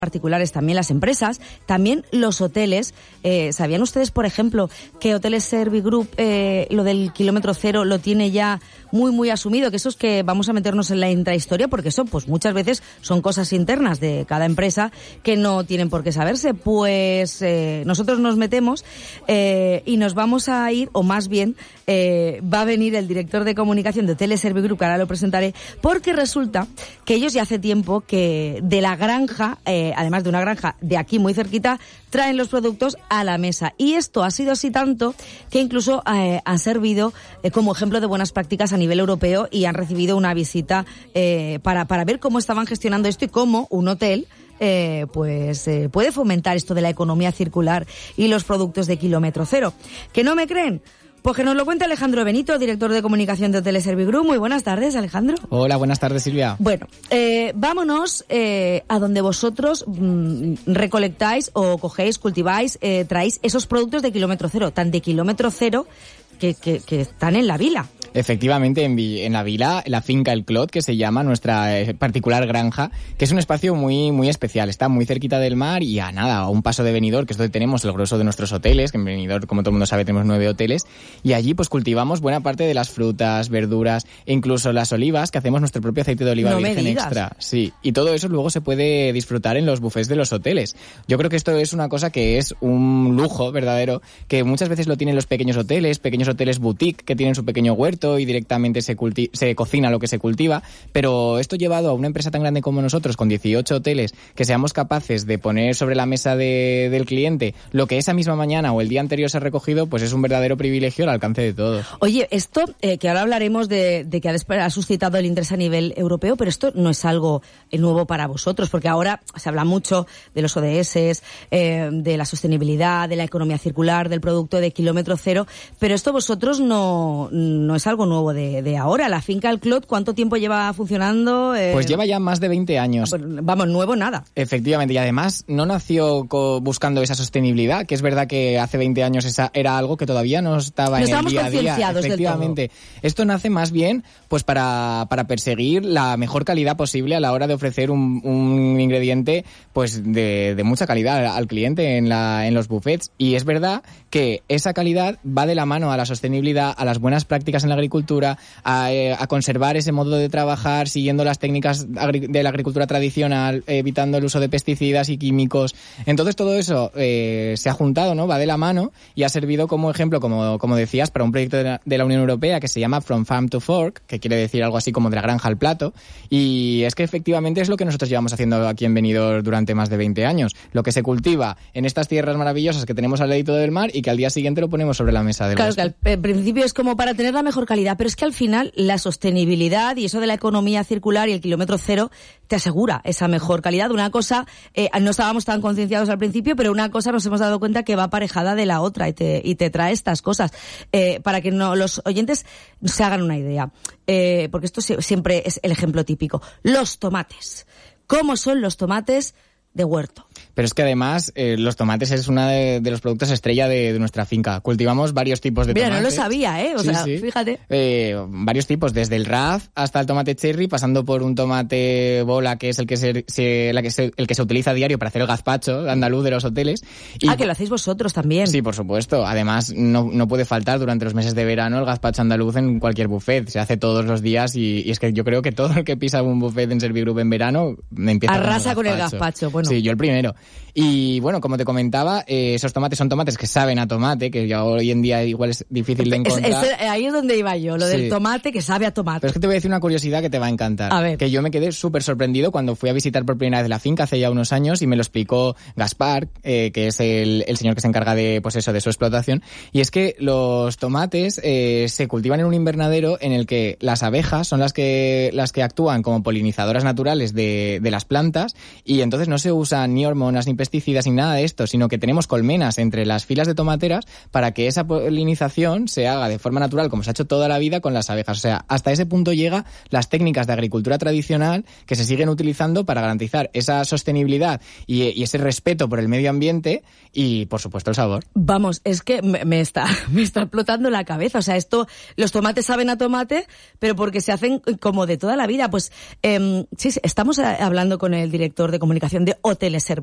particulares, también las empresas, también los hoteles. ¿Sabían ustedes, por ejemplo, que Hoteles Servigroup lo del kilómetro cero lo tiene ya muy asumido? Que eso es que vamos a meternos en la intrahistoria, porque eso pues muchas veces son cosas internas de cada empresa que no tienen por qué saberse. Pues nosotros nos metemos y nos vamos a ir, o más bien va a venir el director de comunicación de Hoteles Servigroup, que ahora lo presentaré, porque resulta que ellos ya hace tiempo que de la granja, además de una granja de aquí muy cerquita, traen los productos a la mesa. Y esto ha sido así tanto que incluso han servido como ejemplo de buenas prácticas a nivel europeo y han recibido una visita para ver cómo estaban gestionando esto y cómo un hotel puede fomentar esto de la economía circular y los productos de kilómetro cero. ¿Que no me creen? Pues que nos lo cuente Alejandro Benito, director de comunicación de Hoteles Servigroup. Muy buenas tardes, Alejandro. Hola, buenas tardes, Silvia. Bueno, vámonos a donde vosotros recolectáis o cogéis, cultiváis, traéis esos productos de kilómetro cero, tan de kilómetro cero que están en la vila. Efectivamente, en la vila, la finca El Clot, que se llama nuestra particular granja, que es un espacio muy especial. Está muy cerquita del mar y a un paso de Benidorm, que es donde tenemos el grueso de nuestros hoteles, que en Benidorm, como todo el mundo sabe, tenemos 9 hoteles, y allí pues cultivamos buena parte de las frutas, verduras e incluso las olivas, que hacemos nuestro propio aceite de oliva virgen extra. Sí, y todo eso luego se puede disfrutar en los buffets de los hoteles. Yo creo que esto es una cosa que es un lujo verdadero, que muchas veces lo tienen los pequeños hoteles boutique, que tienen su pequeño huerto y directamente se cocina lo que se cultiva, pero esto llevado a una empresa tan grande como nosotros, con 18 hoteles, que seamos capaces de poner sobre la mesa del cliente lo que esa misma mañana o el día anterior se ha recogido, pues es un verdadero privilegio al alcance de todos. Oye, esto, que ahora hablaremos de que ha suscitado el interés a nivel europeo, pero esto no es algo nuevo para vosotros, porque ahora se habla mucho de los ODS, de la sostenibilidad, de la economía circular, del producto de kilómetro cero, pero esto vosotros no es algo nuevo de ahora. La finca El Clot, ¿cuánto tiempo lleva funcionando? Pues lleva ya más de 20 años. Vamos, nuevo nada. Efectivamente, y además no nació buscando esa sostenibilidad, que es verdad que hace 20 años esa era algo que todavía no estaba en el día a día. Efectivamente. Del todo. Esto nace más bien pues para perseguir la mejor calidad posible a la hora de ofrecer un ingrediente pues de mucha calidad al cliente en los buffets. Y es verdad que esa calidad va de la mano a la sostenibilidad, a las buenas prácticas en la agricultura, a conservar ese modo de trabajar siguiendo las técnicas de la agricultura tradicional, evitando el uso de pesticidas y químicos. Entonces todo eso se ha juntado, ¿no? Va de la mano y ha servido como ejemplo, como decías, para un proyecto de la Unión Europea que se llama From Farm to Fork, que quiere decir algo así como de la granja al plato. Y es que efectivamente es lo que nosotros llevamos haciendo aquí en Benidorm durante más de 20 años. Lo que se cultiva en estas tierras maravillosas que tenemos al ladito del mar y que al día siguiente lo ponemos sobre la mesa del Claro, que al principio es como para tener la mejor calidad, pero es que al final la sostenibilidad y eso de la economía circular y el kilómetro cero te asegura esa mejor calidad. Una cosa, no estábamos tan concienciados al principio, pero una cosa nos hemos dado cuenta que va aparejada de la otra y te trae estas cosas. Para que los oyentes se hagan una idea, porque esto siempre es el ejemplo típico. Los tomates. ¿Cómo son los tomates de huerto? Pero es que además los tomates es uno de los productos estrella de nuestra finca. Cultivamos varios tipos de tomates. Mira, no lo sabía, Sí. Fíjate. Varios tipos, desde el raz hasta el tomate cherry, pasando por un tomate bola, que es el que se utiliza a diario para hacer el gazpacho andaluz de los hoteles. Que lo hacéis vosotros también. Sí, por supuesto. Además, no puede faltar durante los meses de verano el gazpacho andaluz en cualquier buffet. Se hace todos los días y es que yo creo que todo el que pisa un buffet en Servigroup en verano empieza arrasa con el gazpacho. Bueno. Sí, yo el primero. Y bueno, como te comentaba, esos tomates son tomates que saben a tomate, que ya hoy en día igual es difícil de encontrar. Ahí es donde iba yo, lo del tomate que sabe a tomate. Pero es que te voy a decir una curiosidad que te va a encantar. A ver. Que yo me quedé súper sorprendido cuando fui a visitar por primera vez la finca hace ya unos años y me lo explicó Gaspar, que es el señor que se encarga de su explotación. Y es que los tomates se cultivan en un invernadero en el que las abejas son las que actúan como polinizadoras naturales de las plantas y entonces no se usan ni hormonas ni pesticidas, sin nada de esto, sino que tenemos colmenas entre las filas de tomateras para que esa polinización se haga de forma natural, como se ha hecho toda la vida con las abejas. O sea, hasta ese punto llega las técnicas de agricultura tradicional que se siguen utilizando para garantizar esa sostenibilidad y ese respeto por el medio ambiente y, por supuesto, el sabor. Vamos, es que me está explotando la cabeza. O sea, los tomates saben a tomate, pero porque se hacen como de toda la vida. Pues sí, estamos hablando con el director de comunicación de Hoteles Servir.